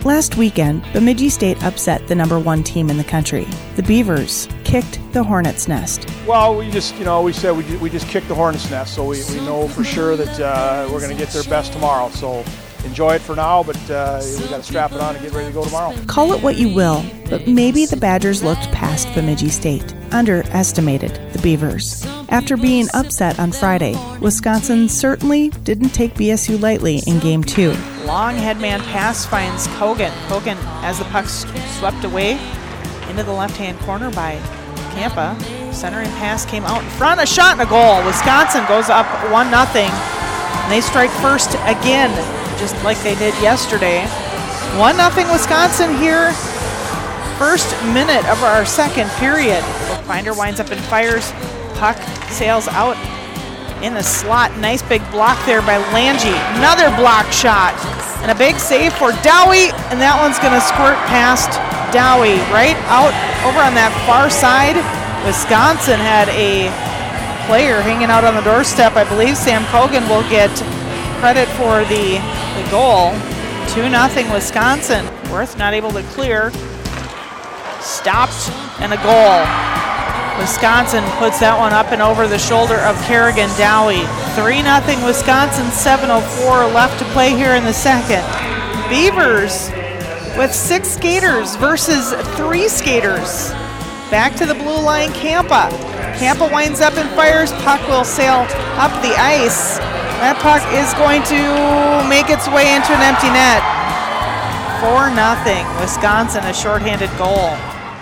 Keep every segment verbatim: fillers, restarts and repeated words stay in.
Last weekend, Bemidji State upset the number one team in the country. The Beavers kicked the Hornets' nest. Well, we just, you know, we said we, we just kicked the Hornets' nest, so we, we know for sure that uh, we're going to get their best tomorrow. So enjoy it for now, but uh, we got to strap it on and get ready to go tomorrow. Call it what you will, but maybe the Badgers looked past Bemidji State, underestimated the Beavers. After being upset on Friday, Wisconsin certainly didn't take B S U lightly in Game two. Long headman pass finds Kogan. Kogan, as the puck swept away into the left-hand corner by Kampa. Centering pass came out in front, a shot and a goal. Wisconsin goes up one nothing, and they strike first again, just like they did yesterday. one nothing Wisconsin here. First minute of our second period. Bookbinder winds up and fires. Puck sails out in the slot. Nice big block there by Lange. Another block shot. And a big save for Dowie. And that one's going to squirt past Dowie. Right out over on that far side. Wisconsin had a player hanging out on the doorstep. I believe Sam Kogan will get credit for the, the goal. two nothing Wisconsin. Worth not able to clear. Stopped and a goal. Wisconsin puts that one up and over the shoulder of Kerrigan Dowie. three nothing Wisconsin, seven oh four left to play here in the second. Beavers with six skaters versus three skaters. Back to the blue line, Kampa. Kampa winds up and fires. Puck will sail up the ice. That puck is going to make its way into an empty net. four nothing Wisconsin, a shorthanded goal.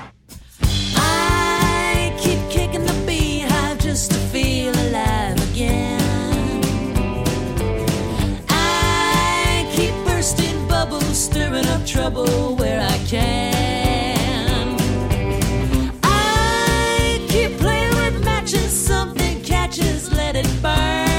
Stirring up trouble where I can. I keep playing with matches, something catches, let it burn.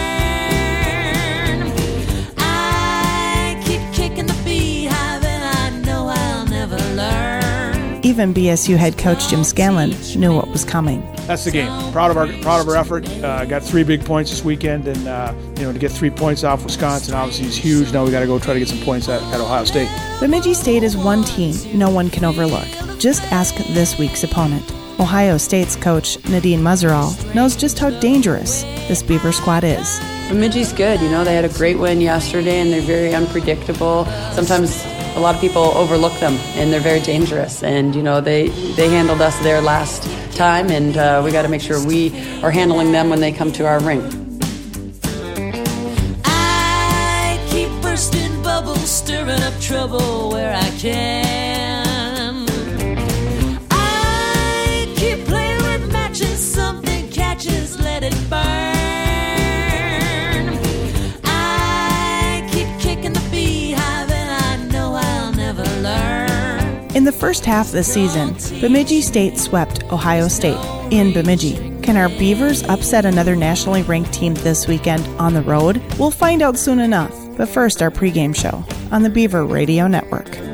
I keep kicking the beehive and I know I'll never learn. Even B S U head coach Jim Scanlon knew what was coming. That's the game. Proud of our proud of our effort. Uh, got three big points this weekend, and uh, you know, to get three points off Wisconsin obviously is huge. Now we got to go try to get some points at, at Ohio State. Bemidji State is one team no one can overlook. Just ask this week's opponent. Ohio State's coach Nadine Muzzerall knows just how dangerous this Beaver squad is. Bemidji's good. You know, they had a great win yesterday, and they're very unpredictable. Sometimes a lot of people overlook them, and they're very dangerous. And, you know, they, they handled us there last time, and uh, we got to make sure we are handling them when they come to our rink. I keep bursting bubbles, stirring up trouble where I can. I keep playing with matches, something catches, let it burn. I keep kicking the beehive and I know I'll never learn. In the first half of the season, Bemidji State swept Ohio State in Bemidji. Can our Beavers upset another nationally ranked team this weekend on the road? We'll find out soon enough. But first, our pregame show on the Beaver Radio Network.